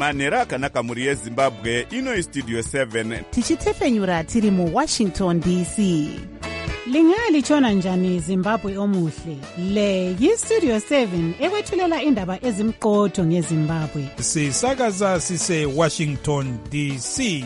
manhero akanaka mhuri yezimbabwe. Ino istudio 7 tichitefenyura tiri muWashington DC. Lingalitshona njani Zimbabwe omuhle? Le yiStudio 7 ekwethulela indaba ezimqotho ngeZimbabwe. Sisakaza sise Washington DC.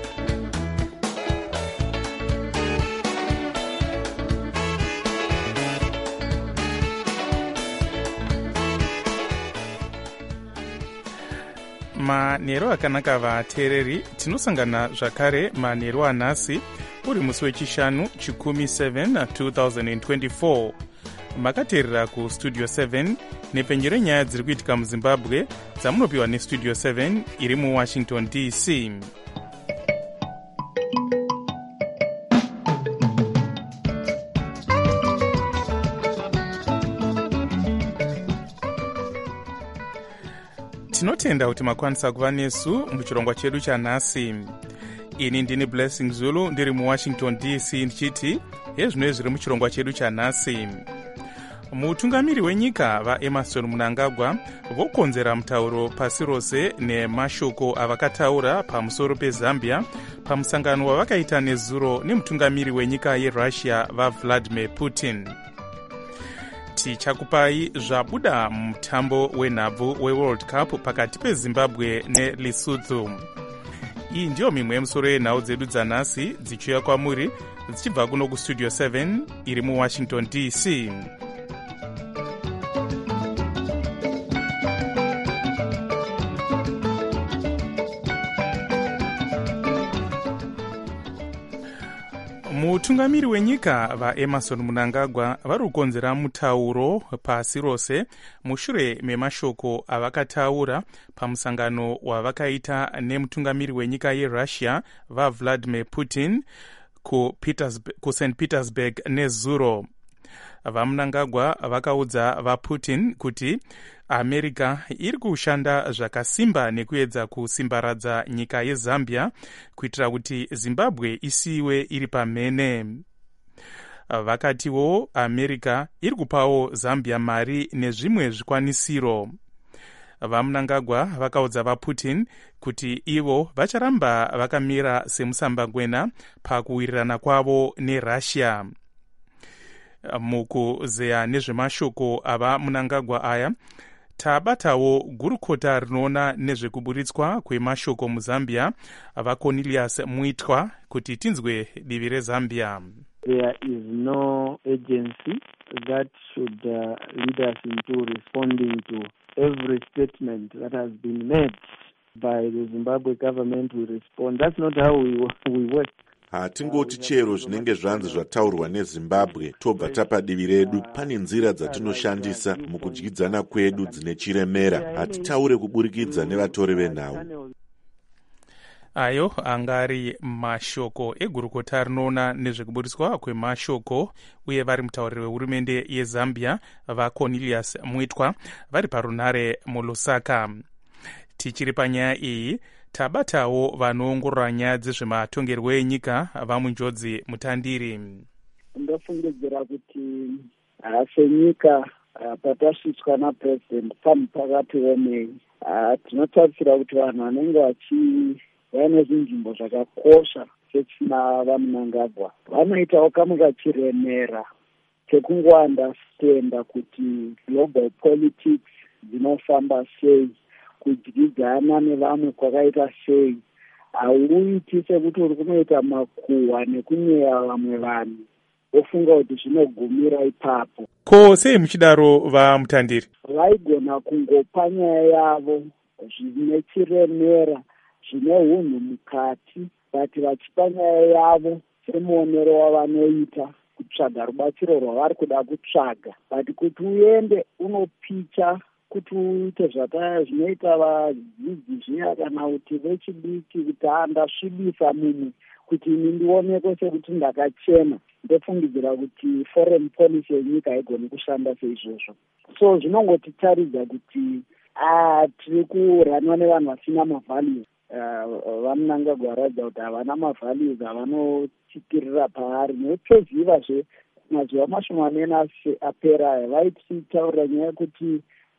manhero akanaka vateereri, tinosangana zvakare manhero anhasi uri musi wechishanu chikumi 7 2024. makateerera kustudio 7 nepenyu renyaya dziri kuitika muzimbabwe dzamunopiwa nestudio 7 iri muwashington DC. tinotenda kuti makwanisa kuva nesu muchirongwa chedu chanhasi. ini ndini Blessing Zulu ndiri muwashington DC ndichiti hezvino zviri muchirongwa chedu chanhasi. mutungamiri wenyika vaEmmerson Mnangagwa vokonzera mutauro pasi rose nemashoko avakataura pamusoro peZambia pamusangano wavakaita nezuro nemutungamiri wenyika yeRussia vaVladimir Putin. tichakupai zvabuda mutambo wenhabvu weWorld Cup pakati peZimbabwe neLesotho. iyi ndiyo mimwe yemusoro yenhau dzedu dzanhasi dzichiuya kwamuri dzichibva kuno kustudio 7 iri muwashington DC. mutungamiri wenyika vaEmmerson Mnangagwa vari kukonzera mutauro pasi rose mushure memashoko avakataura pamusangano wavakaita nemutungamiri wenyika yeRussia vaVladimir Putin kuSt Petersburg nezuro. vaMnangagwa vakaudza vaPutin kuti America iri kushanda zvakasimba nekuedza kusimbaradza nyika yeZambia kuitira kuti Zimbabwe isiwe iri pamhene. vakatiwo America iri kupawo Zambia mari nezvimwe zvikwanisiro. vaMnangagwa vakaudza vaPutin kuti ivo vacharamba vakamira semusambangwena pakuwirirana kwavo neRussia. mukuzeya nezvemashoko ava Mnangagwa aya tabatawo gurukota rinoona nezvekuburitswa kwemashoko muZambia vaCornelius Mwitwa kuti tinzwe divi reZambia. There is no agency that should lead us into responding to every statement that has been made by the Zimbabwe government. We respond. That's not how we work. hatingoti chero zvinenge zvanzi zvataurwa neZimbabwe tobva tapa divi redu. pane nzira dzatinoshandisa mukudyidzana kwedu dzine chiremera. hatitaure kuburikidza nevatori venhau. ayo angari mashoko egurukota rinoona nezvekuburitswa kwemashoko uye vari mutauriri wehurumende yeZambia vaCornelius Mwitwa vari parunare muLusaka. tichiri panyaya iyi tabatawo vanoongorora nyaya dzezvematongerwo enyika vamunjodzi mutandiri. ndofungidzira kuti senyika patasvitswa napresident pano pakati wemei tinotarisira kuti vanhu vanenge vaine zvinzvimbo zvakakosha sechina vaMnangagwa vanoitawo kamwe kachiremera kekungoandastenda kuti global politics dzinofamba sei, kudyidzana nevamwe kwakaita sei. hauiti sekuti uri kunoita makuhwa nekunyeya vamwe vanhu ofunga kuti zvinogumira ipapo. ko sei muchidaro vamutandiri? vaigona kungopa nyaya yavo zvine chiremera zvine unhu mukati vati vachipa nyaya yavo semuonero wavanoita kutsvaga rubatsiro rwavari kuda kutsvaga. but kuti uende unopicha kuti uite zvinoita vadzidzi zviya kana kuti vechidiki kuti ndasvibisa mumwe kuti ini ndionekwe sekuti ndakachena, ndofungidzira kuti foreign policy yenyika haigoni kushanda seizvozvo. so zvinongotitaridza kuti tiri kuranwa nevanhu vasina mavalues. vaMnangagwa varadza kuti havana mavalues avanotikirira paari. netoziva mazuva mashomanene apera aya vaitaurira nyaya yekuti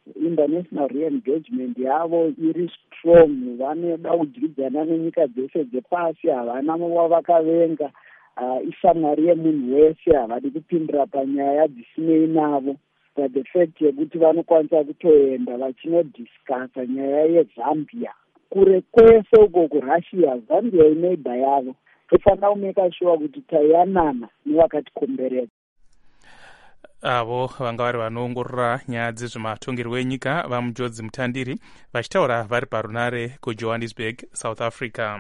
international re-engagement yavo iri strong, vanoda kudyidzana nenyika dzese dzepasi, havana wavakavenga, ishamwari yemunhu wese, havadi kupindira panyaya dzisinei navo. But the fact yekuti vanokwanisa kutoenda vachinodiscussa nyaya yeZambia kure kwese uko kuRussia, Zambia ineighbor yavo, tofanira kumeka sure kuti tayanana nevakatikomberedza. Avo vanga vari vanoongorora nyaya dzezvematongerwo enyika vaMujodzi Mutandiri vachitaura vari parunare kuJohannesburg, South Africa.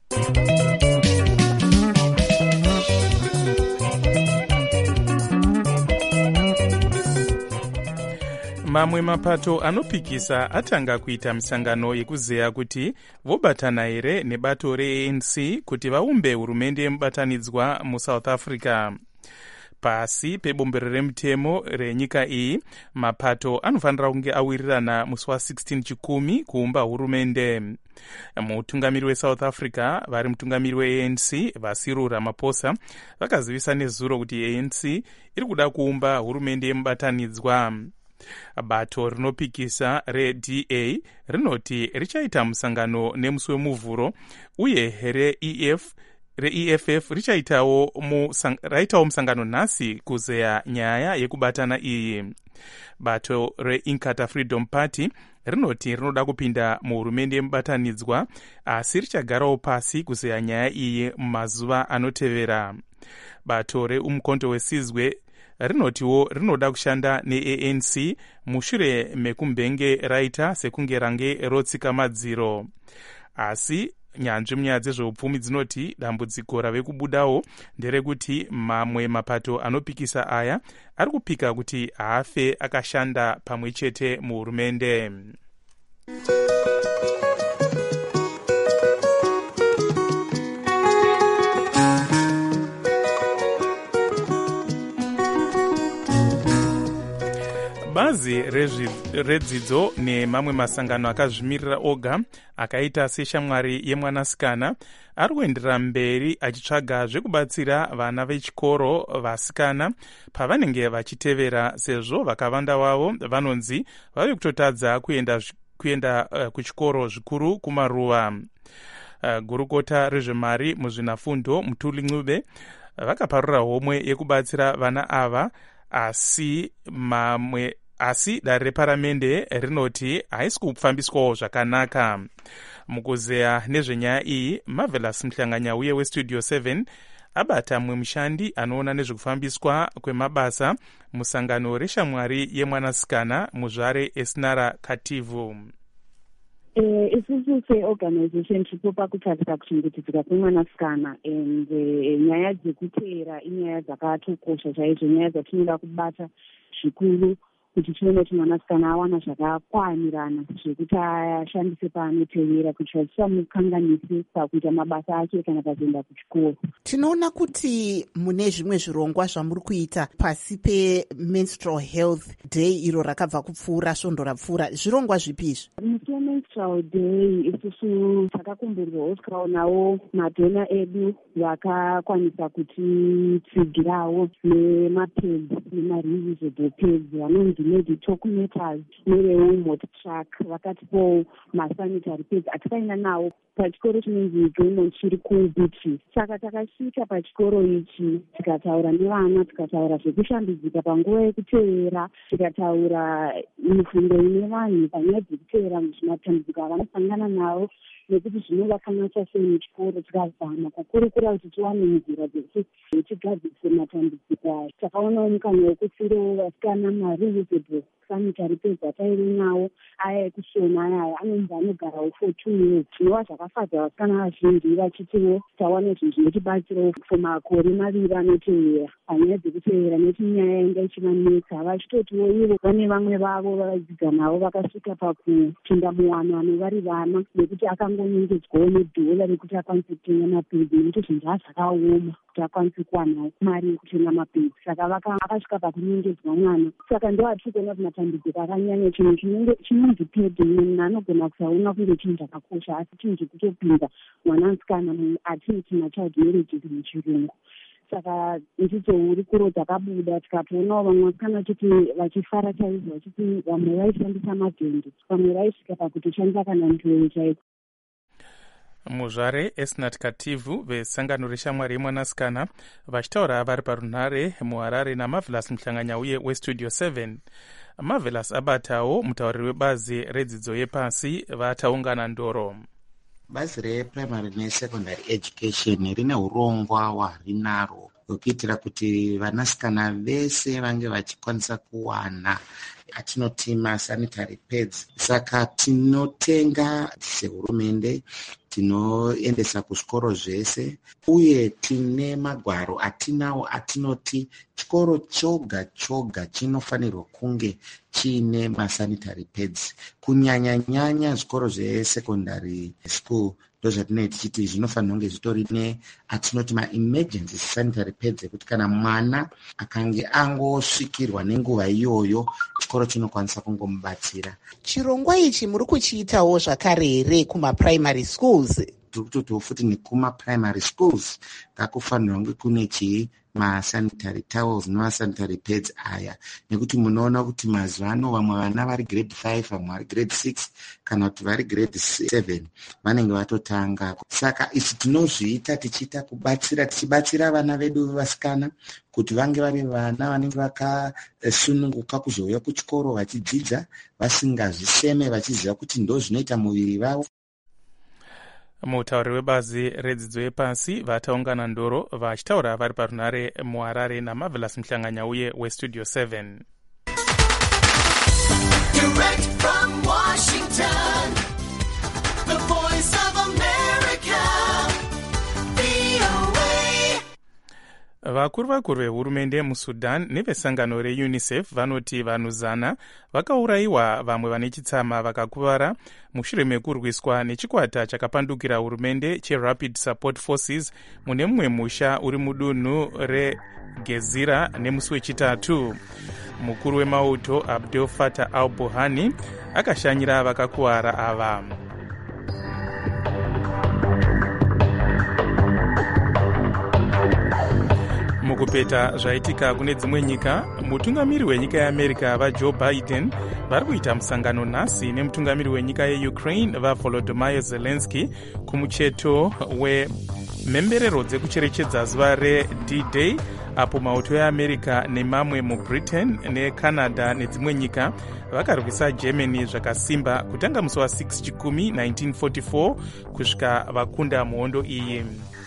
Mamwe mapato anopikisa atanga kuita misangano yekuzeya kuti vobatana here nebato reANC kuti vaumbe hurumende yemubatanidzwa muSouth Africa. Pasi pebombero remutemo renyika iyi, mapato anofanira kunge awirirana musi wa16 Chikumi kuumba hurumende. Mutungamiri weSouth Africa, vari mutungamiri weANC vaCyril Ramaphosa, vakazivisa nezuro kuti ANC iri kuda kuumba hurumende yemubatanidzwa. Bato rinopikisa reDA rinoti richaita musangano nemusi wemuvhuro, uye reEFF richaitawo musangano nhasi kuzeya nyaya yekubatana iyi. Bato reInkatha Freedom Party rinoti rinoda kupinda muhurumende yemubatanidzwa, asi richagarawo pasi kuzeya nyaya iyi mumazuva anotevera. Bato reUmkhonto weSizwe rinotiwo rinoda kushanda neANC mushure mekumbenge raita sekunge range rotsika madziro. Asi nyanzvi munyaya dzezveupfumi dzinoti dambudziko rave kubudawo nderekuti mamwe mapato anopikisa aya ari kupika kuti haafe akashanda pamwe chete muhurumende. Bazi redzidzo nemamwe masangano akazvimirira oga akaita seshamwari yemwanasikana ari kuenderera mberi achitsvaga zvekubatsira vana vechikoro vasikana pavanenge vachitevera, sezvo vakavanda vavo vanonzi vave kutotadza kuenda kuchikoro zvikuru kumaruva. Gurukota rezvemari muzvinafundo Mutuli Ncube vakaparura homwe yekubatsira vana ava, asi dare reparamende rinoti haisi kufambiswawo zvakanaka. Mukuzeya nezvenyaya iyi, Marvelous Mhlanganyauye weStudio 7 abata mumwe mushandi anoona nezvekufambiswa kwemabasa musangano reshamwari yemwanasikana muzvare Esinara Kativu. Isusu seorganization tiripo kutarisa kuchengetedzeka kwemwanasikana, and nyaya dzekuteera inyaya dzakatokosha chaizvo, nyaya dzatinoda kubata zvikuru kuti tione kuti mwanasikana awana zvakakwanirana zvekuti ashandise paanotevera, kuti tisamukanganise pakuita mabasa ake kana pakuenda kuchikoro. Tinoona kuti mune zvimwe zvirongwa zvamuri kuita pasi peMenstrual Health Day iro rakabva kupfuura svondo rapfuura. Zvirongwa zvipi izvi? Musi weMenstrual Day isusu takakomborerwawo tikaonawo madhona edu vakakwanisa kutitsigirawo nemapads nemareusable pads vanonzi meditocumeters nereumot track, vakatipo masanitary pads atisaina nawo pachikoro chinonzi Gaymont chiri kuBeatrice. Saka takasvika pachikoro ichi tikataura nevana, tikataura zvekushambidzika panguva yekuteera, tikataura mifundo ine vanhu panyaya dzekuteera zvimatambudziko avanosangana nawo nekuti zvinovakanaka sei muchikoro. Tikazama kukurukura kuti tiwane nzira dzekuti tigadzise matambudziko aya. Takaonawo mukana wekutsirewo vasikana mareusable sanitary pads atairi nawo, aya ekusona aya anonzi anogarawo for 2 years. Zvinova zvakafadza vasikana vazhinji vachitiwo tawana zvinhu zvinotibatsirawo makore maviri anotevera panyaya dzekuteera, nekuti nyaya yanga ichivanetsa. Vachitotiwo ivo vane vamwe vavo vavadzidza navo vakasvika pakupinda muwanano vari vana, nekuti akangonyengedzwawo nedhola rekuti akwanise kutenga mapedzi, nekuti zvinhu zvazvakaoma kuti akwanise kuwanawo mari yekutenga mapedzi. Saka akasvika pakunyengedzwa mwana. Saka ndo atiri kuona kuti matambudziko akanyanya chinhu chinonzi pedhi, munhu anogona kusaona kunge chinhu chakakosha, asi chinhu chekutopinda mwanasikana atinoti machild marriages muchirungu. saka ndidzo hurukuro dzakabuda tikatoonawo vamwe vasikana vachiti vachifara chaizvo vachiti vamwe vaishandisa madhende vamwe vaisvika pakutoshandisa kana ndoyo chaiko. muzvare esnat kativhu vesangano reshamwari yemwanasikana vachitaura vari parunhare muharare namarvelous muhlanganyauye westudio 7. marvelous abatawo mutauriri webazi redzidzo yepasi vataungana ndoro. Bazi reprimary nesecondary education rine urongwa hwarinaro hwekuitira kuti vanasikana vese vange vachikwanisa kuwana atinoti masanitary pads. Saka tinotenga sehurumende, tinoendesa kuzvikoro zvese, uye tine magwaro atinawo atinoti chikoro choga choga chinofanirwa kunge chiine masanitary pads. Kunyanya zvikoro zvesekondary school ndozvatinoita tichiti zvinofanirwa kunge zvitori atinoti ma-emergency sanitary pads ekuti kana mwana akange angosvikirwa nenguva iyoyo chikoro chinokwanisa kungomubatsira. Chirongwa ichi muri kuchiitawo zvakare here kuma-primary schools? Tiri kutotiwo futi nekuma-primary schools ngakufanirwa kunge kune masanitary towels nemasanitary pads aya, nekuti munoona kuti mazuva ano vamwe vana vari grade 5 vamwe vari grade 6 kana kuti vari grade 7 vanenge vatotanga. Saka isi tinozviita tichibatsira vana vedu vasikana kuti vange vari vana vanenge vakasununguka kuzouya kuchikoro vachidzidza vasingazviseme, vachiziva kuti ndo zvinoita muviri vavo. mutauriri webazi redzidzo yepasi vataungana ndoro vachitaura vari parunhare muharare namarvelous muhlanganyauye westudio 7. Direct from Washington, the voice of America, VOA. Vakuru vehurumende musudan nevesangano reunicef vanoti vanhu 100 vakaurayiwa, vamwe vane chitsama vakakuvara mushure mekurwiswa nechikwata chakapandukira hurumende cherapid support forces mune mumwe musha uri mudunhu regezira nemusi wechitatu. Mukuru wemauto Abdel Fattah al-Burhani akashanyira vakakuwara ava. Mukupeta zvaitika kune dzimwe nyika, mutungamiri wenyika yeAmerica vaJoe Biden vari kuita musangano nhasi nemutungamiri wenyika yeUkraine vaVolodymyr Zelensky kumucheto wemhemberero dzekucherechedza zuva reD-Day, apo mauto eAmerica nemamwe muBritain neCanada nedzimwe nyika vakarwisa Germany zvakasimba kutanga musi wa6 chikumi 1944 kusvika vakunda muhondo iyi.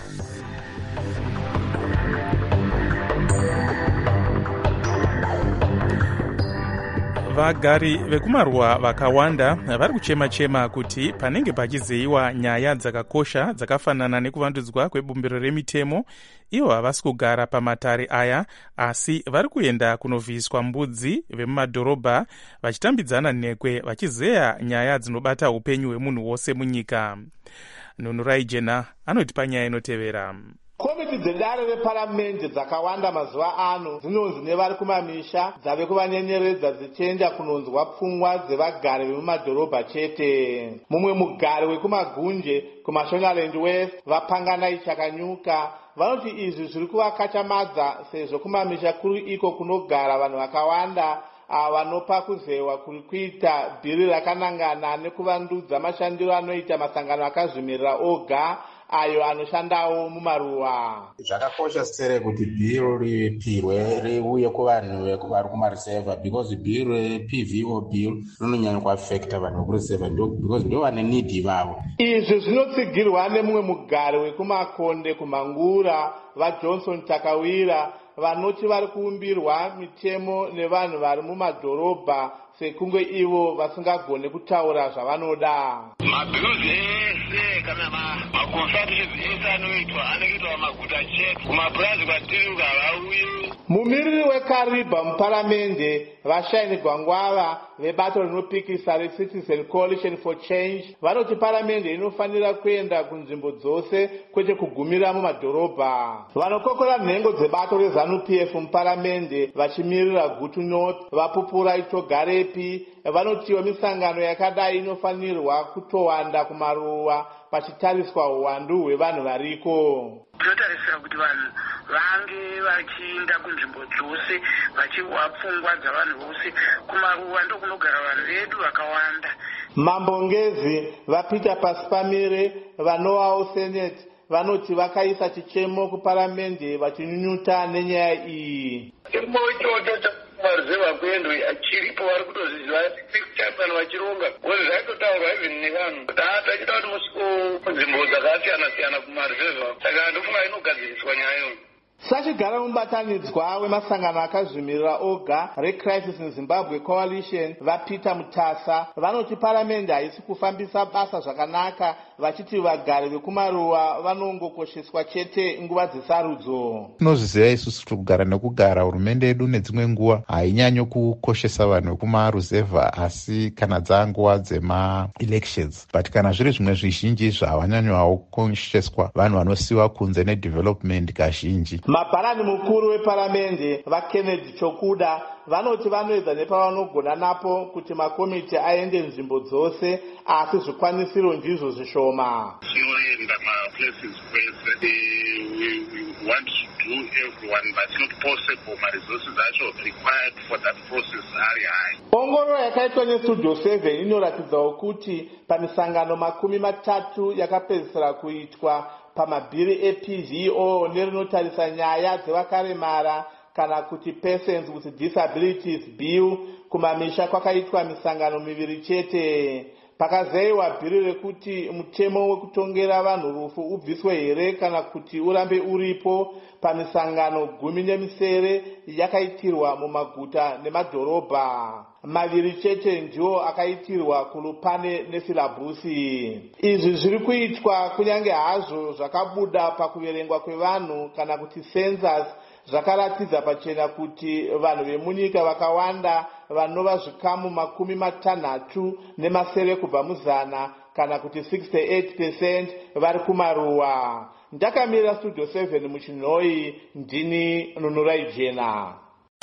Vagari vekumarwa vakawanda vari kuchema kuti panenge pachizeyiwa nyaya dzakakosha dzakafanana nekuvandudzwa kwebumbiro remitemo, ivo havasi kugara pamatare aya, asi vari kuenda kunovhiyiswa mbudzi vemumadhorobha vachitambidzana nhekwe vachizeya nyaya dzinobata upenyu hwemunhu wose munyika. Nunurai Jena anoti panyaya inotevera. Komiti dzedare reparamende dzakawanda mazuva ano dzinonzi nevari kumamisha dzave kuvanyenyeredza dzichienda kunonzwa pfungwa dzevagari vemumadhorobha chete. Mumwe mugari wekumagunje kuMashonaland West vaPanganai Chakanyuka vanoti izvi zviri kuvakachamadza sezvo kumamisha kuri iko kunogara vanhu vakawanda vanopa kuzewa kuri kuita bhiri rakanangana nekuvandudza mashandiro anoita masangano akazvimirira oga ayo anoshandawo mumaruwa. Zvakakosha sere kuti bhiri ripirwe riuye kuvanhu vari kumarisevha, because bhiri rePVO bhiri rinonyanya kuafekta vanhu vekurisevha because ndo vane nidhi vavo. Izvi zvinotsigirwa nemumwe mugari wekumakonde kumhangura vaJohnson Takawira vanoti vari kuumbirwa mitemo nevanhu vari mumadhorobha sekunge ivo vasingagone kutaura zvavanoda. Mabhiuzi ese kana makonsultations ese anoitwa anoitwa maguta chete, kumapurazi kwatiri ukavauyi. Mumiriri weKariba muparamende vaShaini Gwangwava vebato rinopikisa reCitizen Coalition for Change vanoti paramende inofanira kuenda kunzvimbo dzose kwete kugumira mumadhorobha. Vanokokora nhengo dzebato reZANU-PF muparamende vachimirira Gutu North vapupura itogarepi vanotiwa misangano yakadai inofanirwa kutowanda kumaruwa pachitariswa uwandu hwevanhu variko. Tinotarisira kuti vanhu vange vachiinda kunzvimbo dzose vachiwa pfungwa dzavanhu vose. Kumaruwa ndokunogara vanhu vedu vakawanda. Mambongezi vapita pasi pamire vanovawo seneti vanoti vakaisa chichemo kuparamende vachinyunyuta nenyaya iyi. Chimo ichocho chamaruzeva kuendwe achiripo vari kutozviziva vanhu vachironga kuti zvaitotaurwa even nevanhu kuti tachida kuti musviko kunzvimbo dzakasiyana-siyana kumaruzeva. Saka ndofunga inogadziriswa nyaya iyoyo. Sachigara mubatanidzwa wemasangano akazvimirira oga reCrisis in Zimbabwe Coalition vaPeter Mutasa vanoti paramende haisi kufambisa basa zvakanaka, vachiti vagari vekumaruwa vanongokosheswa chete nguva dzesarudzo. Tinozviziva isusu kugara nekugara, hurumende yedu nedzimwe nguva hainyanyo kukoshesa vanhu vekumaruzevha asi kana dzanguva dzema-elections, but kana zviri zvimwe zvizhinji zvavanyanyowawo kukosheswa vanhu vanosiyiwa kunze nedevelopment kazhinji. Mabharani mukuru weparamende vaKennedy Chokuda vanoti vanoedza nepavanogona napo kuti makomiti aende nzvimbo dzose, asi zvikwanisiro ndizvo zvishoma. Tinoenda maplaces kwese, we want to do everyone, but not possible. Resources are required for that process very high. Ongororo yakaitwa neStudio 7 inoratidzawo kuti pamisangano 30 yakapedzisira kuitwa pamabhiri ePVO nerinotarisa nyaya dzevakaremara kana kuti Persons with Disabilities Bill, kumamisha kwakaitwa misangano 2 chete. Pakazayiwa bhiri rekuti mutemo wekutongera vanhu rufu ubviswe here kana kuti urambe uripo pamisangano 17 yakaitirwa mumaguta nemadhorobha. 2 chete ndiwo akaitirwa kuLupane neFilabusi. Izvi zviri kuitwa kunyange hazvo zvakabuda pakuverengwa kwevanhu kana kuti census zvakaratidza pachena kuti vanhu vemunyika vakawanda vanova zvikamu 60 kubva muzana kana kuti 68% vari kumaruwa. Ndakamirira Studio 7 muchinhoi, ndini Nunurai Jena.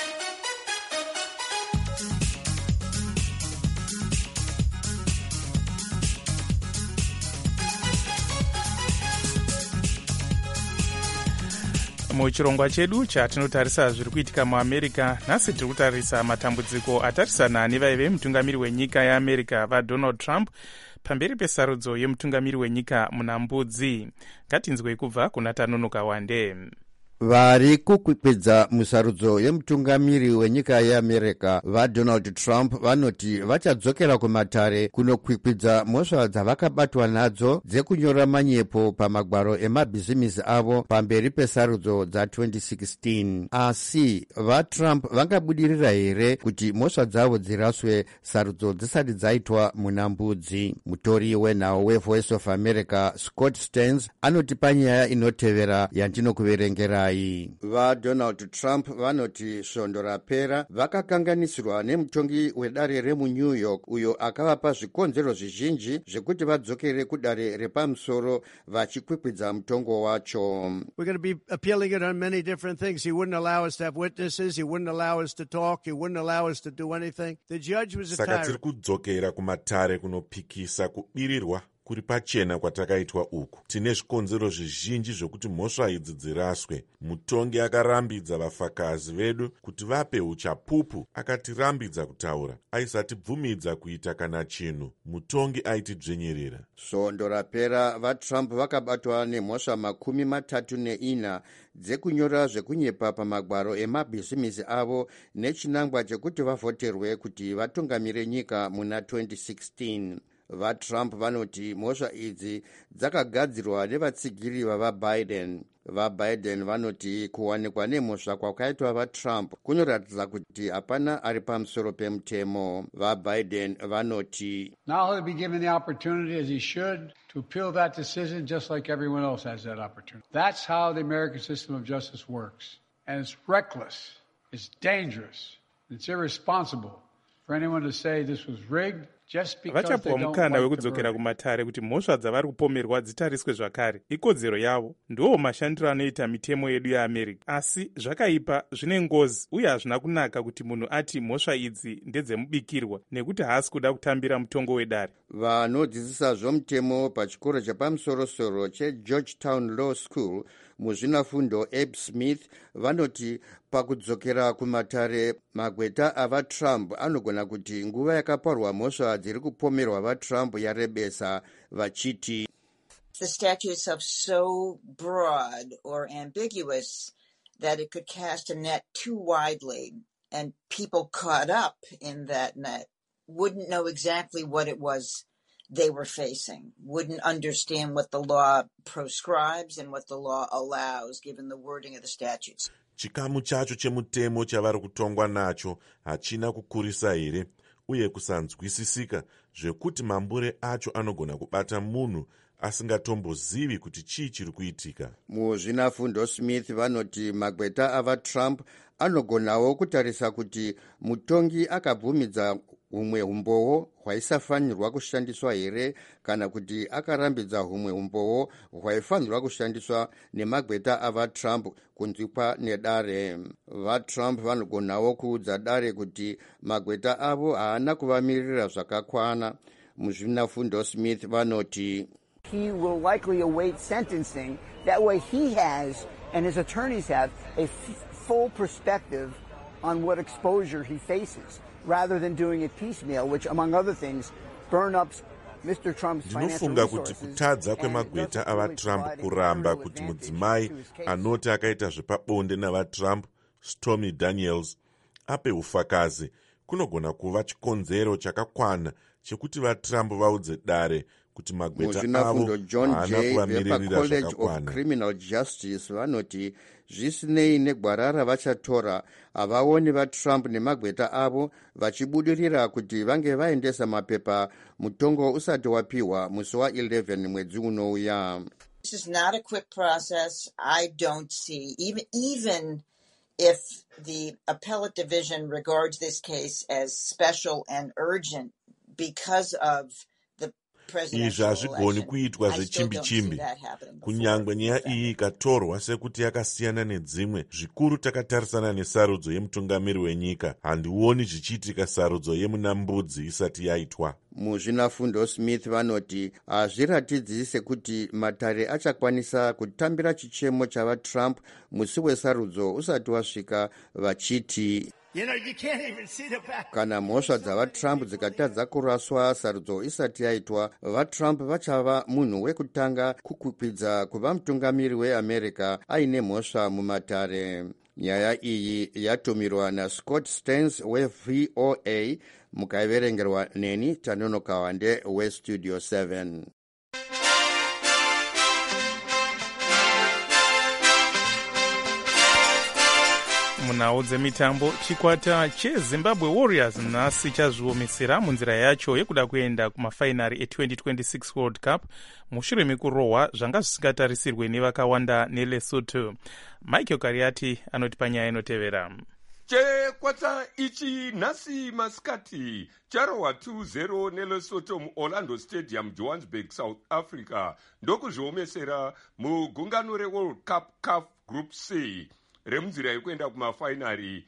Muchirongwa chedu chatinotarisa zviri kuitika muAmerica, nhasi tiri kutarisa matambudziko atarisana nevaive mutungamiri wenyika yeAmerica vaDonald Trump pamberi pesarudzo yemutungamiri wenyika muna Mbudzi. Ngatinzwei kubva kuna Tanonoka Wande. Vari kukwikwidza musarudzo yemutungamiri wenyika yeAmerica vaDonald Trump vanoti vachadzokera kumatare kunokwikwidza mhosva dzavakabatwa nadzo dzekunyora manyepo pamagwaro emabhizimisi avo pamberi pesarudzo dza2016. Asi vaTrump vangabudirira here kuti mhosva dzavo dziraswe sarudzo dzisati dzaitwa muna Mbudzi? Mutori wenhau weVoice of America Scott Stearns anoti panyaya inotevera yandinokuverengera. VaDonald Trump vanoti svondo rapera vakakanganisirwa nemutongi wedare remuNew York uyo akavapa zvikonzero zvizhinji zvekuti vadzokere kudare repamusoro vachikwikwidza mutongo wacho. We're going to be appealing it on many different things. He wouldn't allow us to have witnesses. He wouldn't allow us to talk. He wouldn't allow us to do anything. The judge was a tyrant. Saka tiri kudzokera kumatare kunopikisa kubirirwa kuri pachena kwatakaitwa uku. Tine zvikonzero zvizhinji zvokuti mhosva idzi dziraswe. Mutongi akarambidza vafakazi vedu kuti vape uchapupu, akatirambidza kutaura, aisatibvumidza kuita kana chinhu. Mutongi aitidzvenyerera. Svondo rapera vaTrump vakabatwa nemhosva 34 dzekunyora zvekunyepa pamagwaro emabhizimisi avo nechinangwa chekuti vavhoterwe kuti vatungamire nyika muna 2016. VaTrump vanoti mhosva idzi dzakagadzirwa nevatsigiri vavaBiden. VaBiden vanoti kuwanikwa nemhosva kwakaitwa vaTrump kunoratidza kuti hapana ari pamusoro pemutemo. VaBiden vanoti now he'll be given the opportunity, as he should, to appeal that decision just like everyone else has that opportunity. That's how the American system of justice works. And it's reckless, it's dangerous, it's irresponsible for anyone to say this was rigged just because they vachapuwa don't mukana like the wekudzokera verdict. kumatare kuti mhosva dzavari kupomerwa dzitariswe zvakare. Ikodzero yavo. Ndiwo mashandiro anoita mitemo yedu yeAmerica. Asi zvakaipa zvine ngozi uye hazvina kunaka kuti munhu ati mhosva idzi ndedzemubikirwa nekuti haasi kuda kutambira mutongo wedare. Vanodzidzisa zvomutemo pachikoro chapamusoro-soro cheGeorgetown Law School muzvinafundo Abe Smith vanoti pakudzokera kumatare magweta avaTrump anogona kuti nguva yakaparwa mhosva dziri kupomerwa vaTrump yarebesa vachiti the statutes are so broad or ambiguous that it could cast a net too widely, and people caught up in that net wouldn't know exactly what it was they were facing, wouldn't understand what the law proscribes and what the law allows, given the wording of the statutes. Chikamu chacho chemutemo chavari kutongwa nacho hachina kukurisa here uye kusanzwisisika zvekuti mambure acho anogona kubata munhu asingatombozivi kuti chii chiri kuitika. Muzvinafundo Smith vanoti magweta avaTrump anogonawo kutarisa kuti mutongi akabvumidza humwe umboo hwaisafanirwa kushandiswa here kana kuti akarambidza humwe umboo hwaifanirwa kushandiswa nemagweta avaTrump kunzwikwa nedare. VaTrump vanogonawo kuudza dare kuti magweta avo haana kuvamirira zvakakwana. Muzvinafundo Smith vanoti he will likely await sentencing. That way he has, and his attorneys have, a full perspective on what exposure he faces, rather than doing it piecemeal, which, among other things, burn up Mr. Trump's financial Ndinofunga kuti resources. kutadza kwemagweta avaTrump kuramba kuti mudzimai anoti akaita zvepabonde navaTrump, Stormy Daniels, ape ufakazi kunogona kuva chikonzero chakakwana chekuti vaTrump vaudze dare kuti magweta avo haana kuvamiririra zvakakwana. Criminal Justice vanoti zvisinei negwarara vachatora havaoni vaTrump nemagweta avo vachibudirira kuti vange vaendesa mapepa mutongo usati wapiwa musi wa11 mwedzi unouya. This is not a quick process. I don't see, even if the appellate division regards this case as special and urgent because of izvi hazvigoni kuitwa zvechimbi-chimbi. Kunyangwe nyaya iyi ikatorwa sekuti yakasiyana nedzimwe, zvikuru takatarisana nesarudzo yemutungamiri wenyika, handioni zvichiitika sarudzo yemunambudzi isati yaitwa. Muzvinafundo Smith vanoti hazviratidzi sekuti matare achakwanisa kutambira chichemo chavaTrump musi wesarudzo usati wasvika, vachiti kana mhosva dzavaTrump dzikatadza kuraswa sarudzo isati yaitwa, vaTrump vachava munhu wekutanga kukwikwidza kuva mutungamiri weAmerica aine mhosva mumatare. Nyaya iyi yatumirwa naScott Stearns weVOA, mukaiverengerwa neni Tanonoka weStudio 7. Munhau dzemitambo, chikwata cheZimbabwe Warriors nhasi chazviomesera munzira yacho yekuda kuenda kumafainari e2026 World Cup mushure mekurohwa zvanga zvisingatarisirwe nevakawanda neLesotho. Michael Kariati anoti panyaya inotevera. Chekwata ichi nhasi masikati charohwa 2-0 neLesotho muOrlando Stadium, Johannesburg, South Africa, ndokuzviomesera mugungano reWorld Cup CAF Group C remunzira yekuenda kumafainari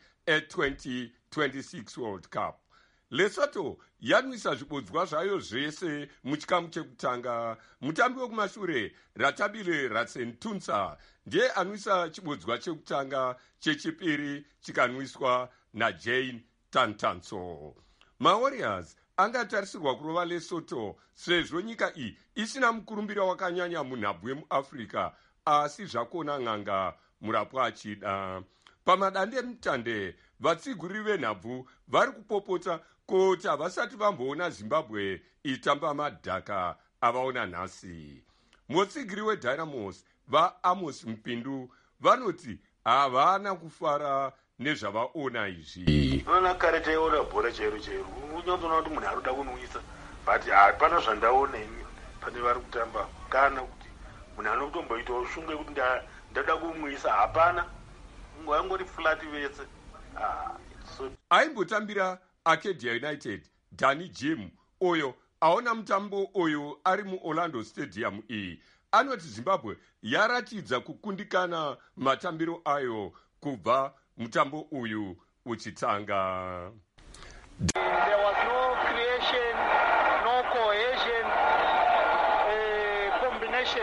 e2026 World Cup. Lesotho yanwisa zvibodzwa zvayo zvese muchikamu chekutanga. Mutambi wekumashure Ratabile Ratsentunsa ndiye anwisa chibodzwa chekutanga, chechipiri chikanwiswa naJane Tantanso. MaWarriors angatarisirwa kurova Lesotho sezvo nyika iyi isina mukurumbira wakanyanya munhabvu yemuAfrica, asi zvakona n'anga murapwa achida. Pamadandemutande vatsiguriri venhabvu vari kupopota kuti havasati vamboona Zimbabwe itamba madhaka avaona nhasi. Mutsigiri weDynamos vaAmos Mpindu vanoti havana kufara nezvavaona izvi. Ona kare taiona bhora chairo unyanzona kuti munhu ari kuda kunwisa, but hapana zvandaona imi pane vari kutamba kana kuti munhu anotomboitawo shungu yekuti ndada kumwisa, hapana, ngori flat vese. Aimbotambira Acadia United, Danny Jim uyo aona mutambo uyu ari muorlando stadium iyi anoti zimbabwe yaratidza kukundikana matambiro ayo kubva mutambo uyu uchitanga. There was no creation, no cohesion, combination.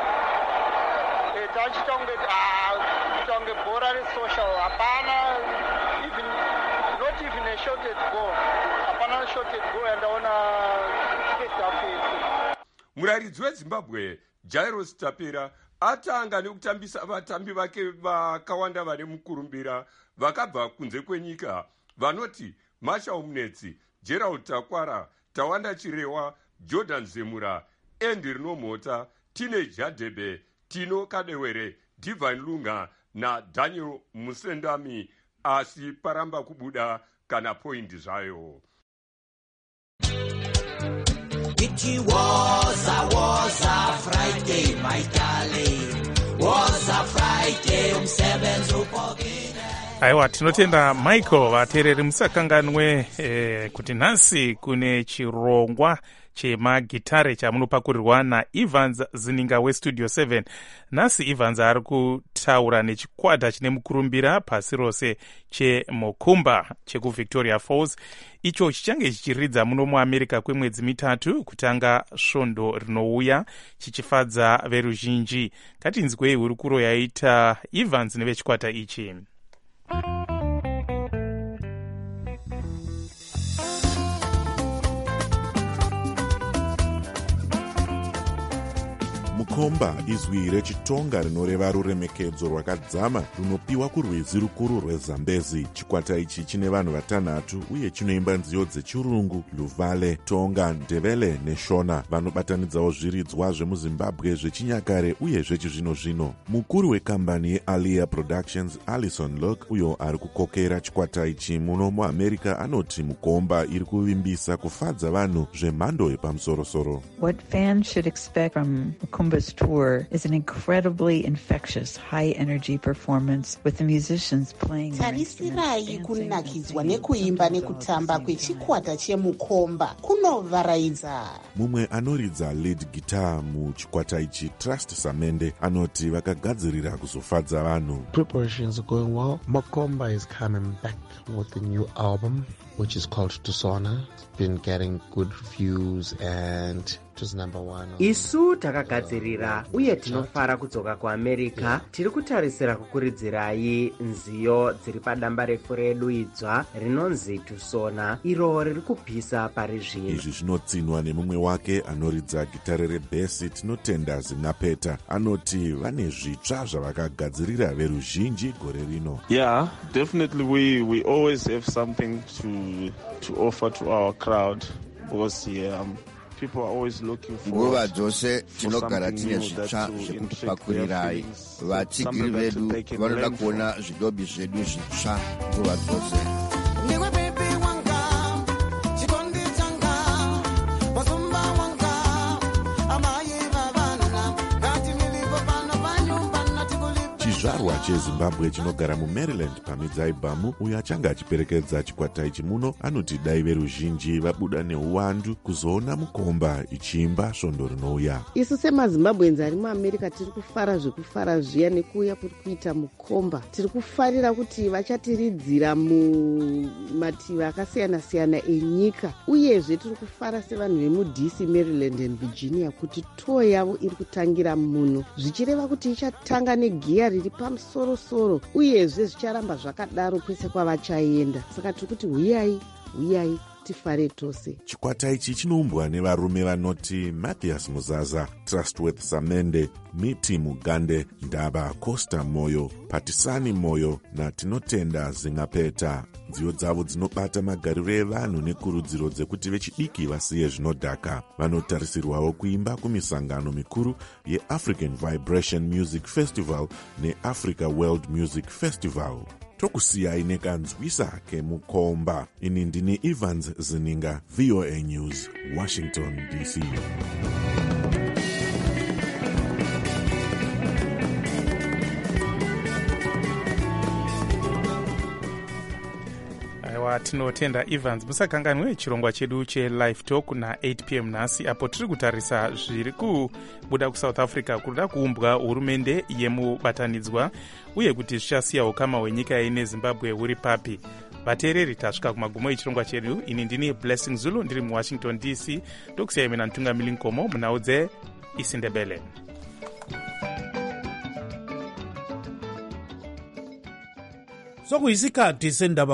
Tonge bora social apana, even not even a shot at goal. Apana shot at goal and muraridzi wezimbabwe Jairus Tapera atanga nekutambisa vatambi vake vakawanda vane mukurumbira vakabva kunze kwenyika vanoti Marshall Munetsi, Gerald Takwara, Tawanda Chirewa, Jordan Zemura, Andy Rinomota, Tine Jadebe, Tino Kadewere, Divine Lunga na Daniel Musendami asi paramba kubuda kana point zvayo. It was a Friday, my darling. Was a Friday, umsebenzi upokile. Aiwa, tinotenda Michael vateereri musakanganwe kuti nhasi kune chirongwa chemagitare chamunopakurirwa naEvans Zininga westudio 7. Nhasi Evans ari kutaura nechikwata chine mukurumbira pasi rose cheMokumba chekuvictoria Falls, icho chichange chichiridza muno muamerica kwemwedzi mitatu kutanga svondo rinouya chichifadza veruzhinji. Ngatinzwei hurukuro yaita Evans nevechikwata ichi. Mukomba izwi rechitonga rinoreva ruremekedzo rwakadzama runopiwa kurwizi rukuru rweZambezi. Chikwata ichi chine vanhu vatanhatu uye chinoimba nziyo dzechirungu, Luvale, Tonga, Ndebele neShona. Vanobatanidzawo zviridzwa zvemuZimbabwe zvechinyakare uye zvechizvino-zvino. Mukuru wekambani yeAlia Productions, Alison Locke, uyo ari kukokera chikwata ichi muno muAmerica, anoti Mukomba iri kuvimbisa kufadza vanhu zvemhando yepamusoro-soro. What fans should expect from Mukomba's tour is an incredibly infectious, high-energy performance with the musicians playing. Tarisirai kunakidzwa nekuimba nekutamba kwechikwata cheMukomba kunovaraidza. Mumwe anoridza lead guitar muchikwata ichi, Trust Samende, anoti vakagadzirira kuzofadza vanhu. Preparations are going well. Mukomba is coming back with a new album, which is called Tusona. It's been getting good reviews and it was number 1. Isu takagadzirira uye tinofara kudzoka kuAmerica. Tiri kutarisira kukuridzirai nziyo dziri padamba refu redu idzva rinonzi Tusona, iro riri kupisa pari zvino. Izvi zvinotsinwa nemumwe wake anoridza gitare rebhesi, Tinotenda Zinapeta, anoti vane zvitsva zvavakagadzirira veruzhinji gore rino. Yeah, definitely we always have something to offer to our crowd because people are always looking for. Nguva dzose tinogara tine zvitsva zvekupakurirai. Vatsigiri vedu vanoda kuona zvidobi zvedu zvitsva nguva dzose. Chizvarwa cheZimbabwe chinogara muMaryland paMidzaibamu, uyo achanga achiperekedza chikwata ichi muno, anoti dai veruzhinji vabuda neuwandu kuzoona Mukomba ichiimba svondo rinouya. Isu semaZimbabwenzi ari muAmerica tiri kufara zvekufara zviya nekuuya kuri kuita Mukomba. Tiri kufarira kuti vachatiridzira mumativi akasiyana-siyana enyika, uyezve tiri kufara sevanhu vemuDC, Maryland and Virginia kuti tour yavo iri kutangira muno, zvichireva kuti ichatanga negiya riri pamusoro-soro, uyezve zvicharamba zvakadaro kwese kwavachaenda. Saka tiri kuti huyai tifare tose. Chikwata ichi chinoumbwa nevarume vanoti Matthias Muzaza, Trustworth Samende, Miti Mugande, Ndaba Costa Moyo, Patisani Moyo na Tinotenda Zinapeta. Nziyo dzavo dzinobata magariro evanhu nekurudziro dzekuti vechidiki vasiye zvinodhaka. Vanotarisirwawo kuimba kumisangano mikuru yeAfrican Vibration Music Festival neAfrica World Music Festival. Tokusiyai nekanzwisa keMukomba. Ini ndini Evans Zininga, VOA News, Washington, DC. aiwa tinotenda Evans. Musakanganwe chirongwa chedu chelive talk na8 pm nhasi, apo tiri kutarisa zviri kubuda kuSouth Africa kuda kuumbwa hurumende yemubatanidzwa uye kuti zvichasiya ukama hwenyika yeine Zimbabwe huri papi. Vateereri, tasvika kumagumo echirongwa chedu. Ini ndini Blessing Zulu ndiri muWashington DC, ndokusiyai mena Ntungamiri Nkomo munhau dzeIsindebele. Sokuyisikhathi sendaba